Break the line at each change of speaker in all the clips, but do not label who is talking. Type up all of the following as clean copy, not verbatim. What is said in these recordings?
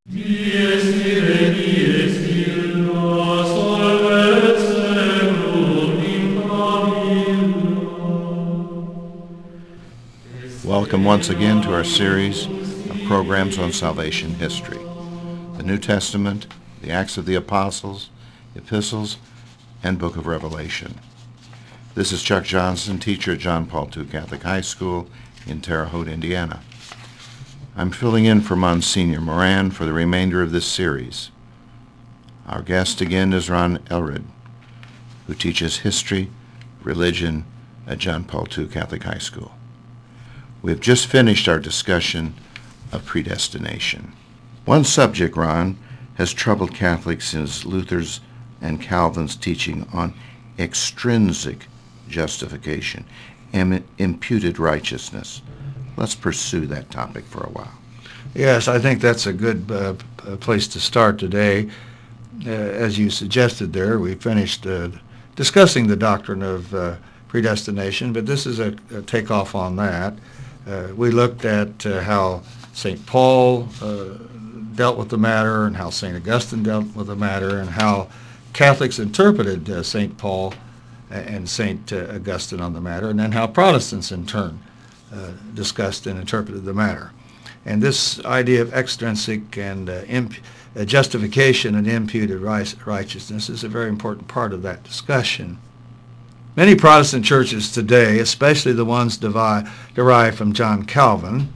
Dies ire, dies illa, solvet seculum impabila.
Welcome once again to our series of programs on salvation history. The New Testament, the Acts of the Apostles, Epistles, and Book of Revelation. This is Chuck Johnson, teacher at John Paul II Catholic High School in Terre Haute, Indiana. I'm filling in for Monsignor Moran for the remainder of this series. Our guest again is Ron Elred, who teaches history, religion at John Paul II Catholic High School. We have just finished our discussion of predestination. One subject, Ron, has troubled Catholics since Luther's and Calvin's teaching on extrinsic justification and imputed righteousness. Let's pursue that topic for a while.
Yes, I think that's a good place to start today. As you suggested there, we finished discussing the doctrine of predestination, but this is a takeoff on that. We looked at how St. Paul dealt with the matter and how St. Augustine dealt with the matter and how Catholics interpreted St. Paul and St. Augustine on the matter, and then how Protestants in turn discussed and interpreted the matter. And this idea of extrinsic and justification and imputed righteousness is a very important part of that discussion. Many Protestant churches today, especially the ones derived from John Calvin,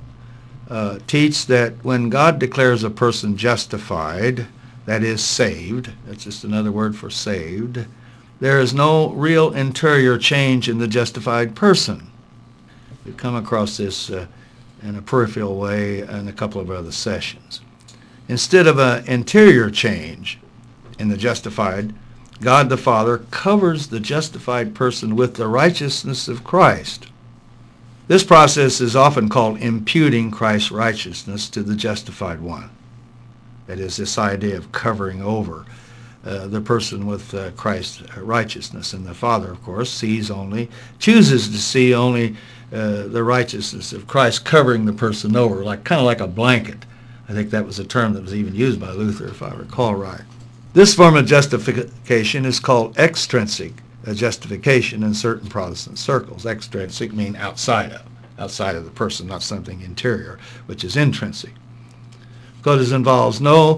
teach that when God declares a person justified, that is saved, that's just another word for saved, there is no real interior change in the justified person. We've come across this in a peripheral way in a couple of other sessions. Instead of an interior change in the justified, God the Father covers the justified person with the righteousness of Christ. This process is often called imputing Christ's righteousness to the justified one. That is, this idea of covering over the person with Christ's righteousness. And the Father, of course, chooses to see only the righteousness of Christ covering the person over, kind of like a blanket. I think that was a term that was even used by Luther, if I recall right. This form of justification is called extrinsic justification in certain Protestant circles. Extrinsic means outside of the person, not something interior, which is intrinsic. Because it involves no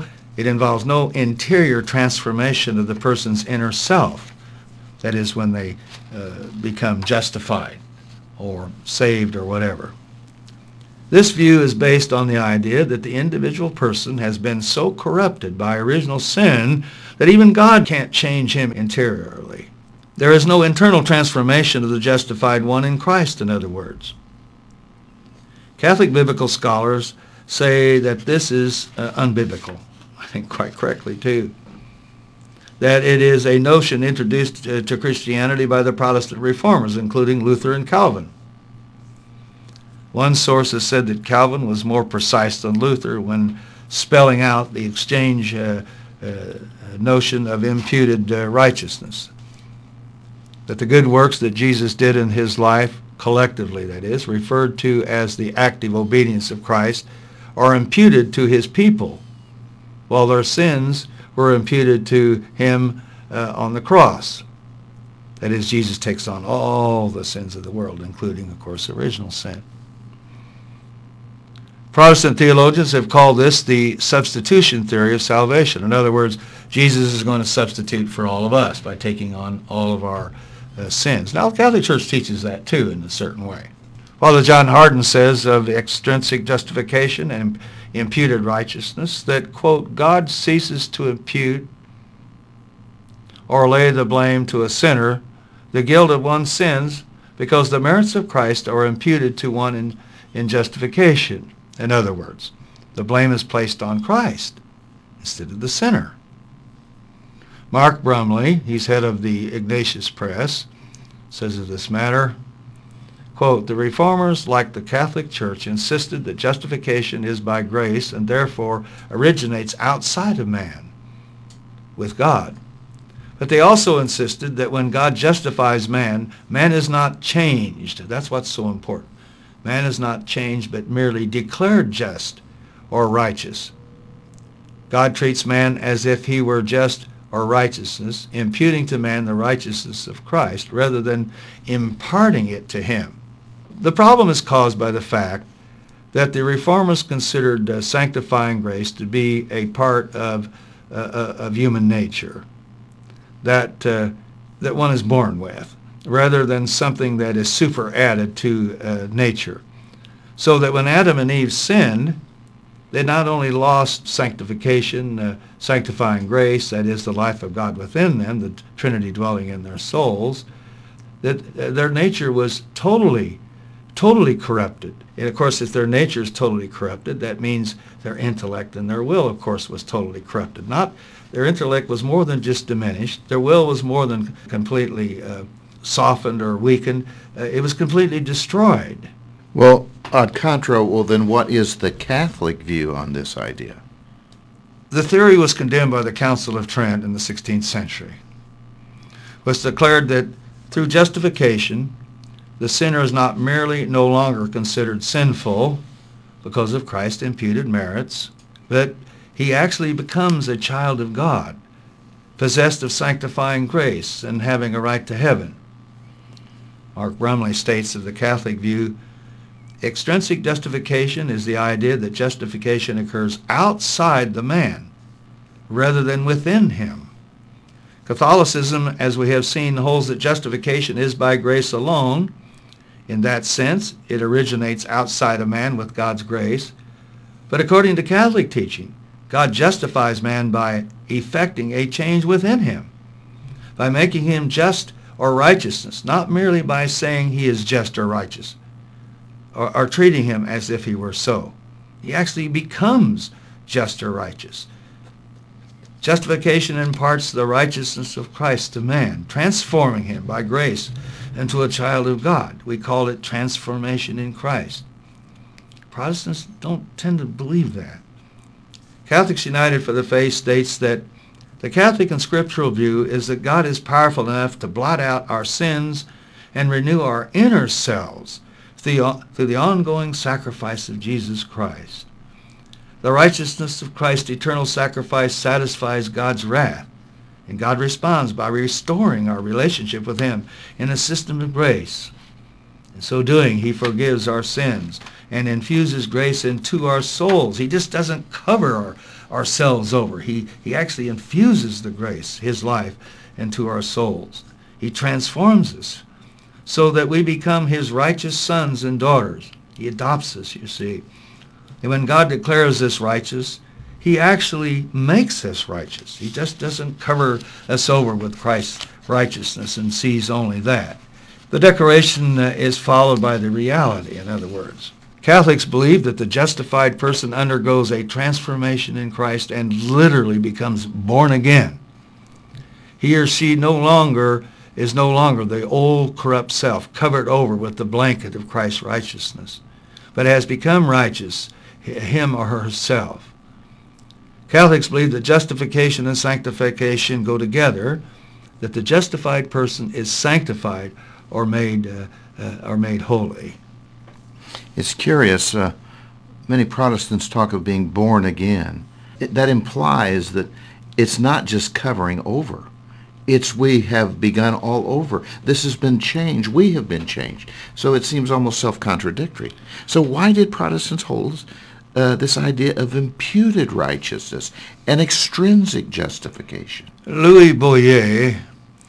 interior transformation of the person's inner self. That is, when they become justified or saved or whatever. This view is based on the idea that the individual person has been so corrupted by original sin that even God can't change him interiorly. There is no internal transformation of the justified one in Christ, in other words. Catholic biblical scholars say that this is unbiblical. I think quite correctly, too. That it is a notion introduced to Christianity by the Protestant reformers, including Luther and Calvin. One source has said that Calvin was more precise than Luther when spelling out the exchange notion of imputed righteousness. That the good works that Jesus did in his life, collectively that is, referred to as the active obedience of Christ, are imputed to his people, while their sins were imputed to him on the cross. That is, Jesus takes on all the sins of the world, including, of course, original sin. Protestant theologians have called this the substitution theory of salvation. In other words, Jesus is going to substitute for all of us by taking on all of our sins. Now, the Catholic Church teaches that, too, in a certain way. Father John Hardon says of extrinsic justification and imputed righteousness that, quote, God ceases to impute or lay the blame to a sinner the guilt of one's sins because the merits of Christ are imputed to one in justification. In other words, the blame is placed on Christ instead of the sinner. Mark Brumley, he's head of the Ignatius Press, says of this matter, quote, the Reformers, like the Catholic Church, insisted that justification is by grace and therefore originates outside of man, with God. But they also insisted that when God justifies man, man is not changed. That's what's so important. Man is not changed, but merely declared just or righteous. God treats man as if he were just or righteousness, imputing to man the righteousness of Christ rather than imparting it to him. The problem is caused by the fact that the Reformers considered sanctifying grace to be a part of human nature that one is born with, rather than something that is superadded to nature. So that when Adam and Eve sinned, they not only lost sanctification, sanctifying grace, that is the life of God within them, the Trinity dwelling in their souls, that their nature was totally corrupted. And of course, if their nature is totally corrupted, that means their intellect and their will, of course, was totally corrupted. Not their intellect was more than just diminished. Their will was more than completely softened or weakened. It was completely destroyed.
Well, ad contra, well then what is the Catholic view on this idea?
The theory was condemned by the Council of Trent in the 16th century. It was declared that through justification, the sinner is not merely no longer considered sinful because of Christ's imputed merits, but he actually becomes a child of God, possessed of sanctifying grace and having a right to heaven. Mark Brumley states of the Catholic view, extrinsic justification is the idea that justification occurs outside the man rather than within him. Catholicism, as we have seen, holds that justification is by grace alone. In that sense, it originates outside a man with God's grace. But according to Catholic teaching, God justifies man by effecting a change within him, by making him just or righteousness, not merely by saying he is just or righteous, or treating him as if he were so. He actually becomes just or righteous. Justification imparts the righteousness of Christ to man, transforming him by grace into a child of God. We call it transformation in Christ. Protestants don't tend to believe that. Catholics United for the Faith states that the Catholic and scriptural view is that God is powerful enough to blot out our sins and renew our inner selves through the ongoing sacrifice of Jesus Christ. The righteousness of Christ's eternal sacrifice satisfies God's wrath, and God responds by restoring our relationship with him in a system of grace. In so doing, he forgives our sins and infuses grace into our souls. He just doesn't cover ourselves over. He actually infuses the grace, his life, into our souls. He transforms us so that we become his righteous sons and daughters. He adopts us, you see. And when God declares us righteous, he actually makes us righteous. He just doesn't cover us over with Christ's righteousness and sees only that. The declaration is followed by the reality, in other words. Catholics believe that the justified person undergoes a transformation in Christ and literally becomes born again. He or she is no longer the old corrupt self covered over with the blanket of Christ's righteousness, but has become righteous, him or herself. Catholics believe that justification and sanctification go together, that the justified person is sanctified or made holy.
It's curious. Many Protestants talk of being born again. That implies that it's not just covering over. It's we have begun all over. This has been changed. We have been changed. So it seems almost self-contradictory. So why did Protestants hold this idea of imputed righteousness and extrinsic justification?
Louis Boyer,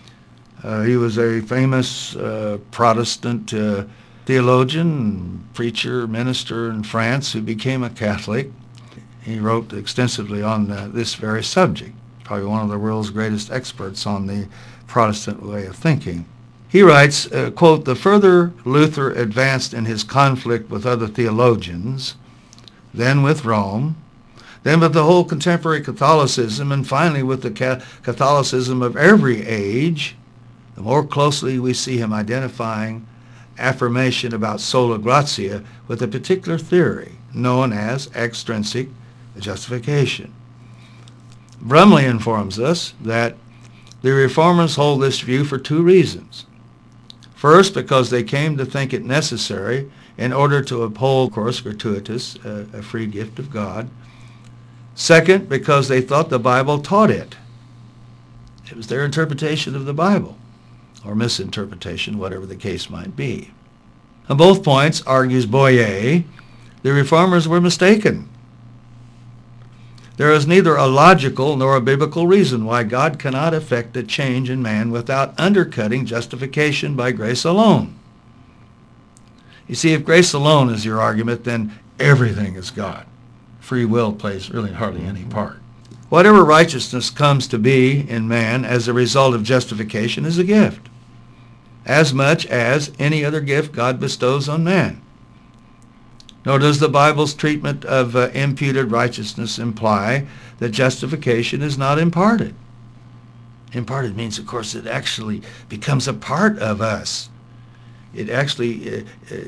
he was a famous Protestant theologian, preacher, minister in France who became a Catholic. He wrote extensively on this very subject. Probably one of the world's greatest experts on the Protestant way of thinking. He writes, quote, "The further Luther advanced in his conflict with other theologians, then with Rome, then with the whole contemporary Catholicism, and finally with the Catholicism of every age, the more closely we see him identifying affirmation about sola gratia with a particular theory known as extrinsic justification." Brumley informs us that the Reformers hold this view for two reasons. First, because they came to think it necessary in order to uphold, of course, gratuitous, a free gift of God. Second, because they thought the Bible taught it. It was their interpretation of the Bible, or misinterpretation, whatever the case might be. On both points, argues Boyer, the Reformers were mistaken. There is neither a logical nor a biblical reason why God cannot effect a change in man without undercutting justification by grace alone. You see, if grace alone is your argument, then everything is God. Free will plays really hardly any part. Whatever righteousness comes to be in man as a result of justification is a gift, as much as any other gift God bestows on man. Nor does the Bible's treatment of imputed righteousness imply that justification is not imparted. Imparted means, of course, it actually becomes a part of us. It actually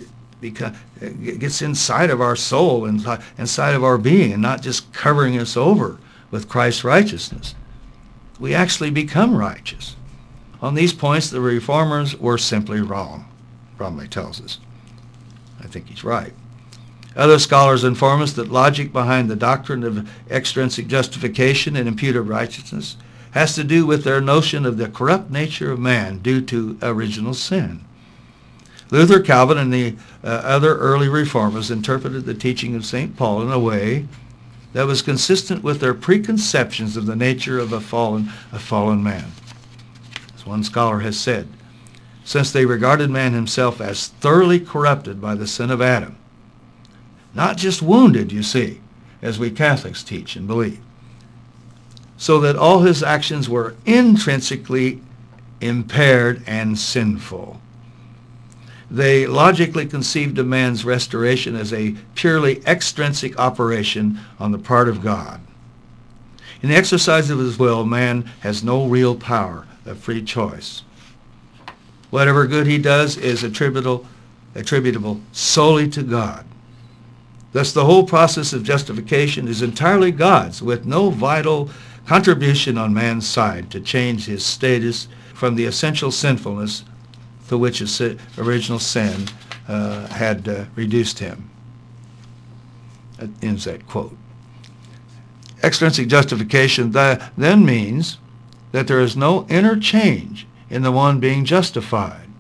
gets inside of our soul, inside of our being, and not just covering us over with Christ's righteousness. We actually become righteous. On these points, the Reformers were simply wrong, Bromley tells us. I think he's right. Other scholars inform us that logic behind the doctrine of extrinsic justification and imputed righteousness has to do with their notion of the corrupt nature of man due to original sin. Luther, Calvin, and the other early Reformers interpreted the teaching of St. Paul in a way that was consistent with their preconceptions of the nature of a fallen man. As one scholar has said, since they regarded man himself as thoroughly corrupted by the sin of Adam, not just wounded, you see, as we Catholics teach and believe, so that all his actions were intrinsically impaired and sinful. They logically conceived of man's restoration as a purely extrinsic operation on the part of God. In the exercise of his will, man has no real power of free choice. Whatever good he does is attributable solely to God. Thus, the whole process of justification is entirely God's, with no vital contribution on man's side to change his status from the essential sinfulness to which his original sin had reduced him. That ends that quote. Extrinsic justification then means that there is no inner change in the one being justified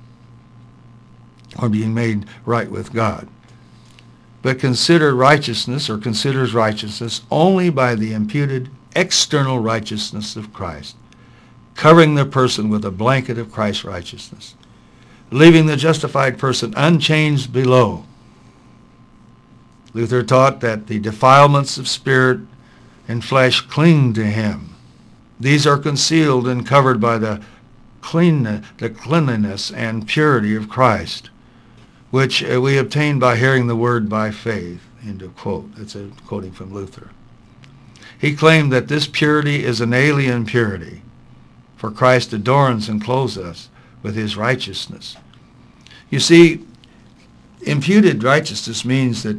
or being made right with God, but considers righteousness only by the imputed external righteousness of Christ, covering the person with a blanket of Christ's righteousness, leaving the justified person unchanged below. Luther taught that the defilements of spirit and flesh cling to him. These are concealed and covered by the cleanliness and purity of Christ, which we obtain by hearing the word by faith. End of quote. That's a quoting from Luther. He claimed that this purity is an alien purity, for Christ adorns and clothes us with his righteousness. You see, imputed righteousness means that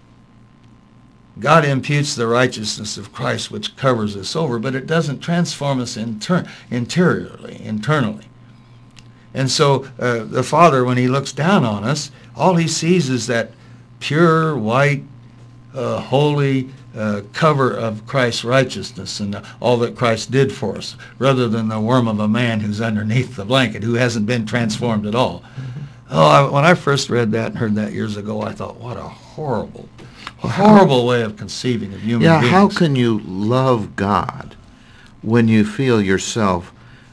God imputes the righteousness of Christ, which covers us over, but it doesn't transform us internally. And so the Father, when he looks down on us, all he sees is that pure, white, holy cover of Christ's righteousness and all that Christ did for us, rather than the worm of a man who's underneath the blanket, who hasn't been transformed at all. When I first read that and heard that years ago, I thought, what a horrible way of conceiving of human beings.
Yeah, how can you love God when you feel yourself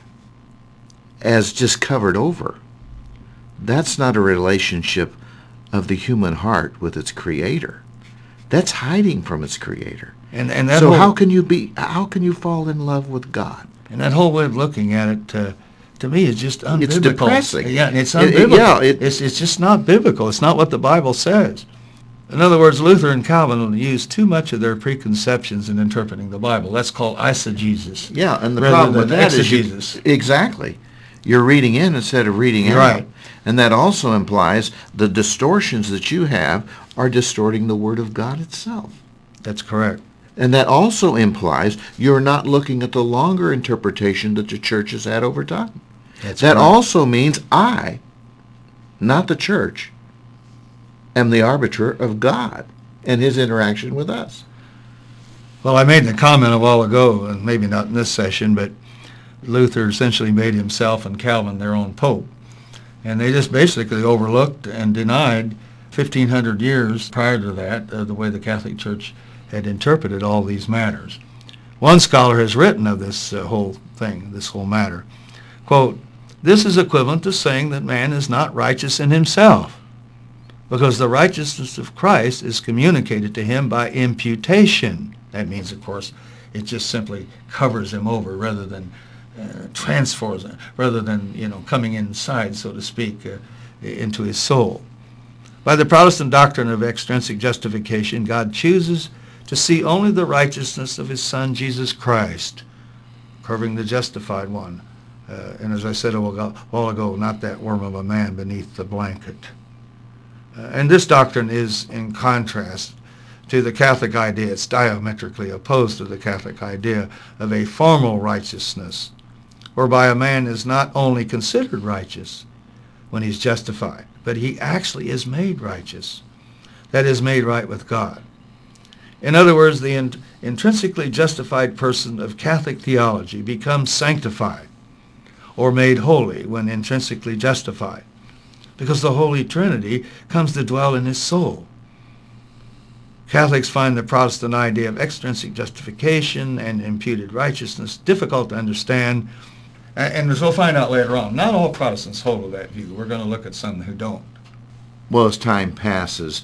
as just covered over? That's not a relationship of the human heart with its creator. That's hiding from its creator.
And that
so how can you fall in love with God?
And that whole way of looking at it, to me, is just unbiblical.
It's depressing.
Yeah, it's unbiblical. It's just not biblical. It's not what the Bible says. In other words, Luther and Calvin used too much of their preconceptions in interpreting the Bible. That's called eisegesis.
Yeah, and the problem with that is exactly. You're reading in instead of reading out.
Right.
And that also implies the distortions that you have are distorting the Word of God itself.
That's correct.
And that also implies you're not looking at the longer interpretation that the church has had over time. That also means I, not the church, am the arbiter of God and his interaction with us.
Well, I made the comment a while ago, and maybe not in this session, but Luther essentially made himself and Calvin their own pope. And they just basically overlooked and denied 1,500 years prior to that the way the Catholic Church had interpreted all these matters. One scholar has written of this whole thing, this whole matter, quote, "This is equivalent to saying that man is not righteous in himself, because the righteousness of Christ is communicated to him by imputation." That means, of course, it just simply covers him over rather than transfers, rather than coming inside, so to speak, into his soul. By the Protestant doctrine of extrinsic justification, God chooses to see only the righteousness of his Son, Jesus Christ, covering the justified one. And as I said a while ago, not that worm of a man beneath the blanket. And this doctrine is in contrast to the Catholic idea. It's diametrically opposed to the Catholic idea of a formal righteousness, whereby a man is not only considered righteous when he's justified, but he actually is made righteous. That is, made right with God. In other words, the intrinsically justified person of Catholic theology becomes sanctified or made holy when intrinsically justified, because the Holy Trinity comes to dwell in his soul. Catholics find the Protestant idea of extrinsic justification and imputed righteousness difficult to understand, and as we'll find out later on, not all Protestants hold to that view. We're going to look at some who don't.
Well, as time passes,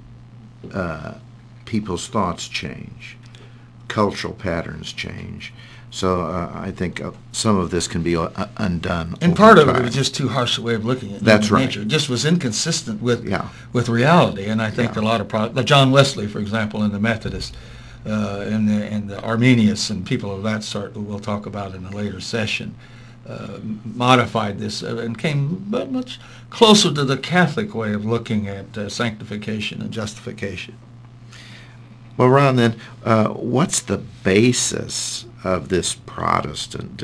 people's thoughts change, cultural patterns change. So I think some of this can be undone.
And part of it was just too harsh a way of looking at
That's
human
right.
nature. It just was inconsistent with reality. And I think a lot of John Wesley, for example, and the Methodists, and the Arminius and people of that sort, who we'll talk about in a later session, modified this and came much closer to the Catholic way of looking at sanctification and justification.
Well, Ron, then, what's the basis of this Protestant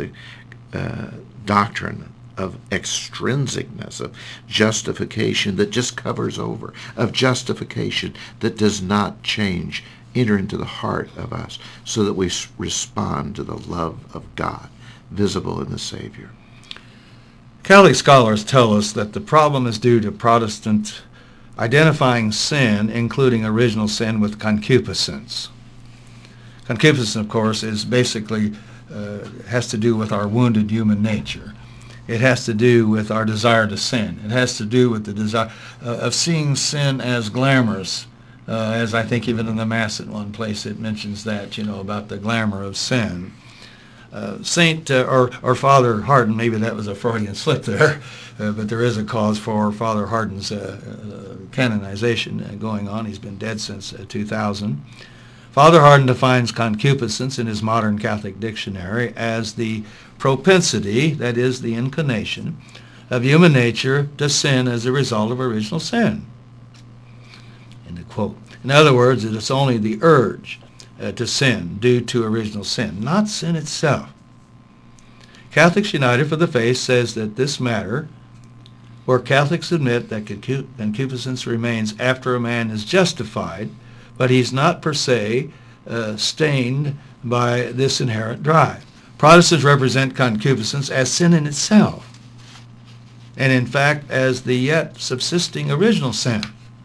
doctrine of extrinsicness, of justification that just covers over, of justification that does not change, enter into the heart of us so that we respond to the love of God visible in the Savior?
Catholic scholars tell us that the problem is due to Protestant identifying sin, including original sin, with concupiscence. Concupiscence, of course, is basically has to do with our wounded human nature. It has to do with our desire to sin. It has to do with the desire of seeing sin as glamorous, as I think even in the Mass at one place it mentions that, about the glamour of sin. Saint or Father Hardon, maybe that was a Freudian slip there, but there is a cause for Father Hardon's canonization going on. He's been dead since 2000. Father Hardon defines concupiscence in his modern Catholic dictionary as the propensity, that is, the inclination, of human nature to sin as a result of original sin. End of quote. In other words, it is only the urge to sin due to original sin, not sin itself. Catholics United for the Faith says that this matter, where Catholics admit that concupiscence remains after a man is justified, but he's not per se stained by this inherent drive. Protestants represent concupiscence as sin in itself, and in fact as the yet subsisting original sin.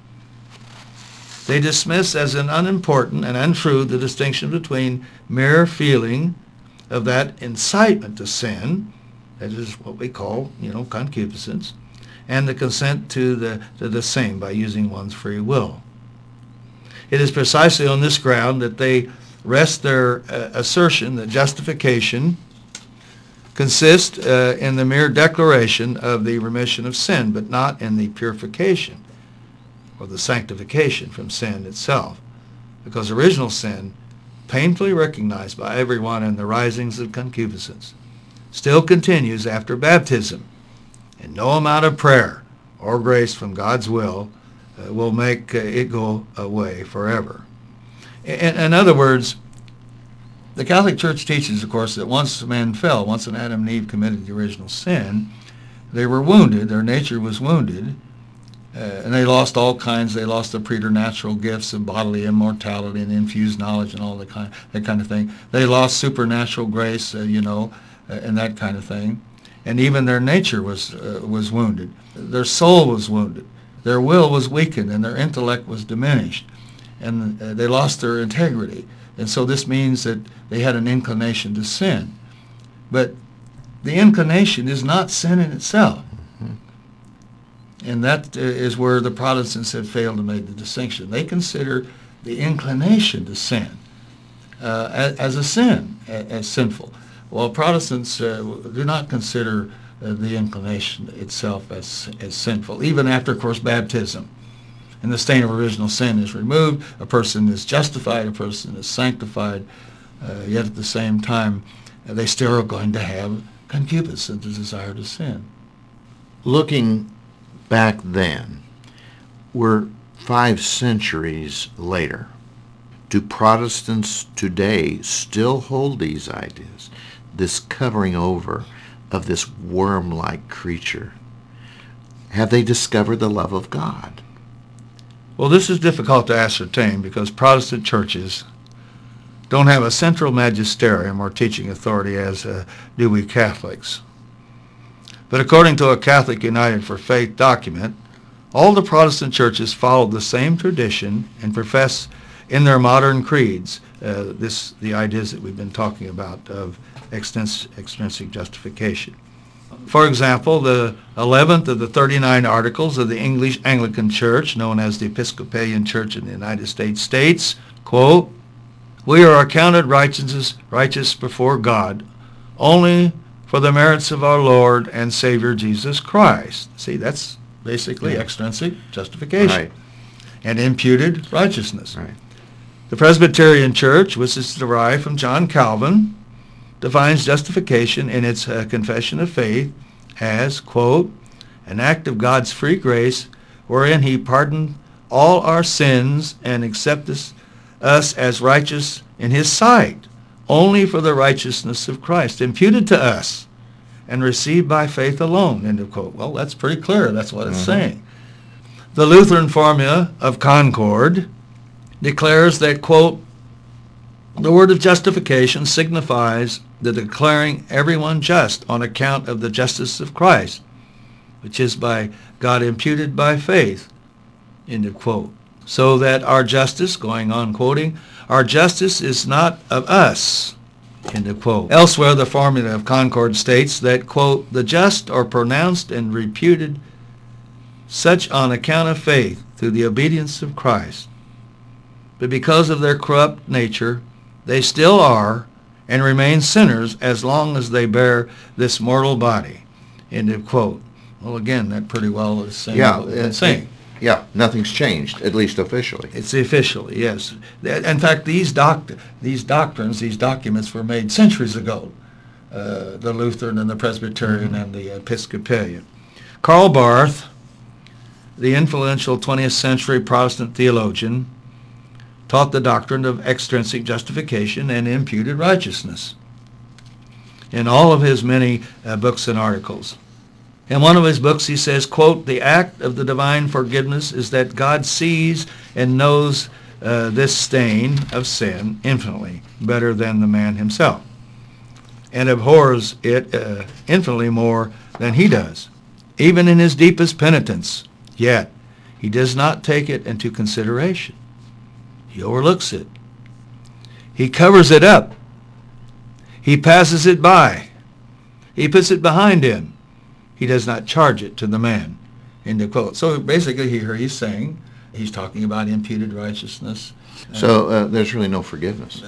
They dismiss as an unimportant and untrue the distinction between mere feeling of that incitement to sin, that is what we call, concupiscence, and the consent to the same by using one's free will. It is precisely on this ground that they rest their assertion that justification consists in the mere declaration of the remission of sin, but not in the purification or the sanctification from sin itself, because original sin, painfully recognized by everyone in the risings of concupiscence, still continues after baptism, and no amount of prayer or grace from God's will make it go away forever. In other words, the Catholic Church teaches, of course, that once man fell, once Adam and Eve committed the original sin, they were wounded, their nature was wounded, And they lost all kinds. They lost their preternatural gifts of bodily immortality and infused knowledge and all that kind of thing. They lost supernatural grace, and that kind of thing. And even their nature was wounded. Their soul was wounded. Their will was weakened, and their intellect was diminished. And they lost their integrity. And so this means that they had an inclination to sin. But the inclination is not sin in itself. And that is where the Protestants have failed to make the distinction. They consider the inclination to sin as a sin, as sinful. While Protestants do not consider the inclination itself as sinful, even after, of course, baptism. And the stain of original sin is removed. A person is justified, a person is sanctified, yet at the same time, they still are going to have concupiscence, the desire to sin.
Looking back then, we're 5 centuries later. Do Protestants today still hold these ideas, this covering over of this worm-like creature? Have they discovered the love of God?
Well, this is difficult to ascertain because Protestant churches don't have a central magisterium or teaching authority as do we Catholics. But according to a Catholic United for Faith document, all the Protestant churches follow the same tradition and profess in their modern creeds the ideas that we've been talking about of extrinsic justification. For example, the 11th of the 39 articles of the English Anglican Church, known as the Episcopalian Church in the United States, states, quote, "We are accounted righteous before God only for the merits of our Lord and Savior Jesus Christ." See, that's basically extrinsic justification.
Right.
And imputed righteousness.
Right.
The Presbyterian Church, which is derived from John Calvin, defines justification in its Confession of Faith as, quote, "an act of God's free grace wherein he pardoned all our sins and accepteth us as righteous in his sight, only for the righteousness of Christ, imputed to us and received by faith alone," end of quote. Well, that's pretty clear. That's what it's saying. The Lutheran Formula of Concord declares that, quote, "the word of justification signifies the declaring everyone just on account of the justice of Christ, which is by God imputed by faith," end of quote. "So that our justice," going on quoting, "our justice is not of us," end of quote. Elsewhere, the Formula of Concord states that, quote, "the just are pronounced and reputed such on account of faith through the obedience of Christ. But because of their corrupt nature, they still are and remain sinners as long as they bear this mortal body," end of quote. Well, again, that pretty well is saying what we've been saying.
Yeah, nothing's changed, at least officially.
It's officially, yes. In fact, these doctrines, these documents were made centuries ago, the Lutheran and the Presbyterian and the Episcopalian. Karl Barth, the influential 20th century Protestant theologian, taught the doctrine of extrinsic justification and imputed righteousness in all of his many books and articles. In one of his books he says, quote, "the act of the divine forgiveness is that God sees and knows this stain of sin infinitely better than the man himself, and abhors it infinitely more than he does, even in his deepest penitence. Yet he does not take it into consideration. He overlooks it. He covers it up. He passes it by. He puts it behind him. He does not charge it to the man," end of quote. So basically here he's saying, he's talking about imputed righteousness.
So there's really no forgiveness.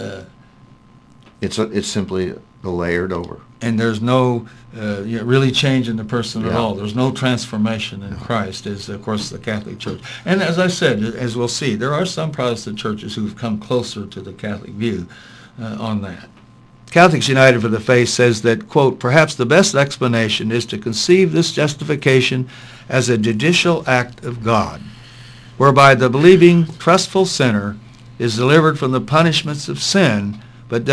It's simply layered over.
And there's no really change in the person at all. There's no transformation in Christ, as of course the Catholic Church. And as I said, as we'll see, there are some Protestant churches who've come closer to the Catholic view on that. Catholics United for the Faith says that, quote, "perhaps the best explanation is to conceive this justification as a judicial act of God, whereby the believing, trustful sinner is delivered from the punishments of sin, but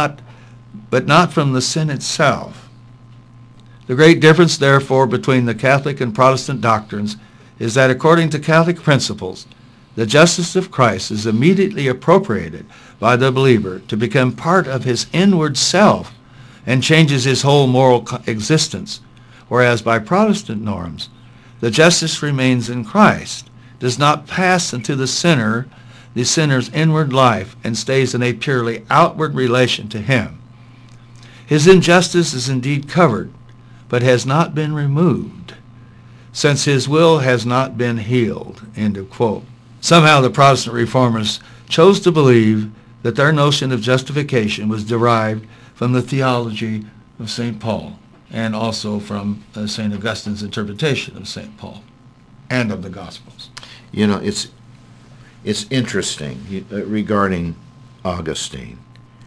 not from the sin itself. The great difference, therefore, between the Catholic and Protestant doctrines is that according to Catholic principles, the justice of Christ is immediately appropriated by the believer to become part of his inward self and changes his whole moral existence, whereas by Protestant norms, the justice remains in Christ, does not pass into the sinner's inward life, and stays in a purely outward relation to him. His injustice is indeed covered, but has not been removed, since his will has not been healed." End of quote. Somehow the Protestant reformers chose to believe that their notion of justification was derived from the theology of St. Paul, and also from St. Augustine's interpretation of St. Paul and of the Gospels.
You know, it's interesting regarding Augustine.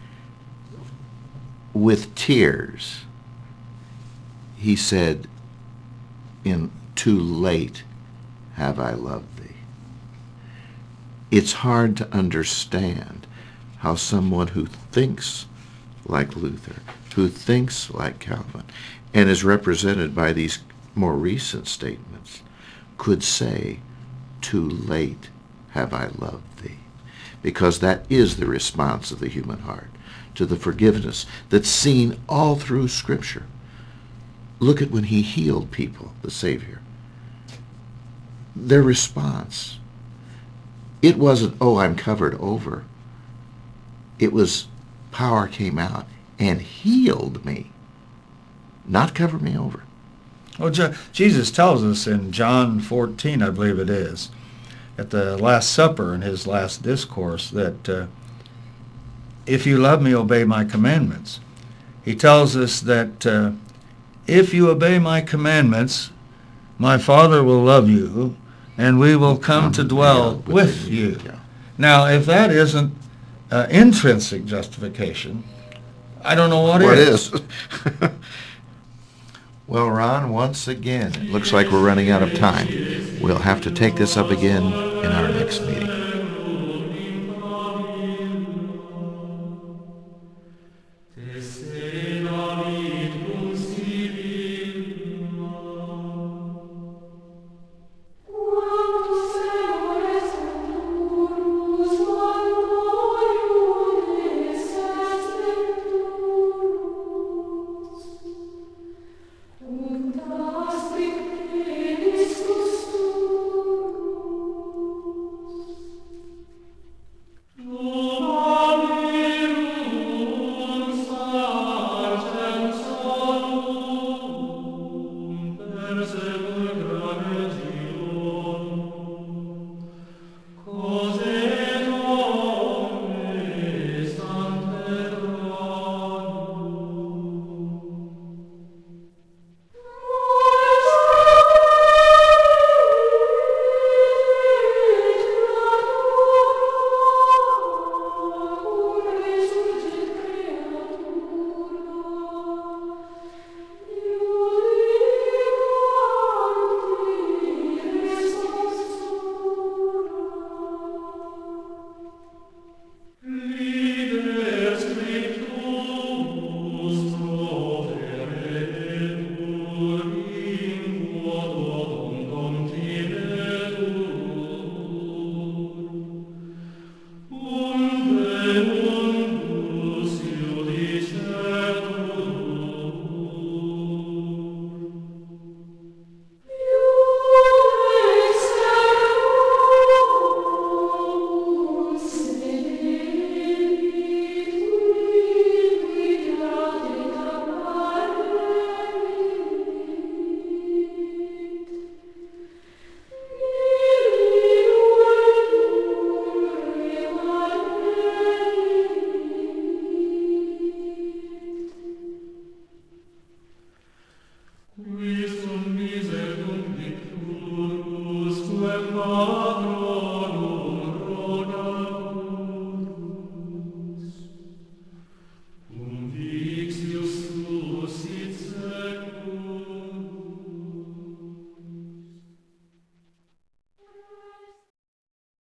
With tears, he said, "In too late have I loved thee." It's hard to understand how someone who thinks like Luther, who thinks like Calvin, and is represented by these more recent statements, could say, "Too late have I loved thee," because that is the response of the human heart to the forgiveness that's seen all through Scripture. Look at when he healed people, the Savior. Their response, it wasn't, "Oh, I'm covered over." It was, power came out and healed me, not covered me over.
Well, Jesus tells us in John 14, I believe it is, at the Last Supper in his last discourse, that if you love me, obey my commandments. He tells us that if you obey my commandments, my Father will love you, and we will come to dwell with you.
Yeah.
Now, if that isn't intrinsic justification, I don't know what is.
Well, Ron, once again, it looks like we're running out of time. We'll have to take this up again in our next meeting.
Quis miserum victorus quem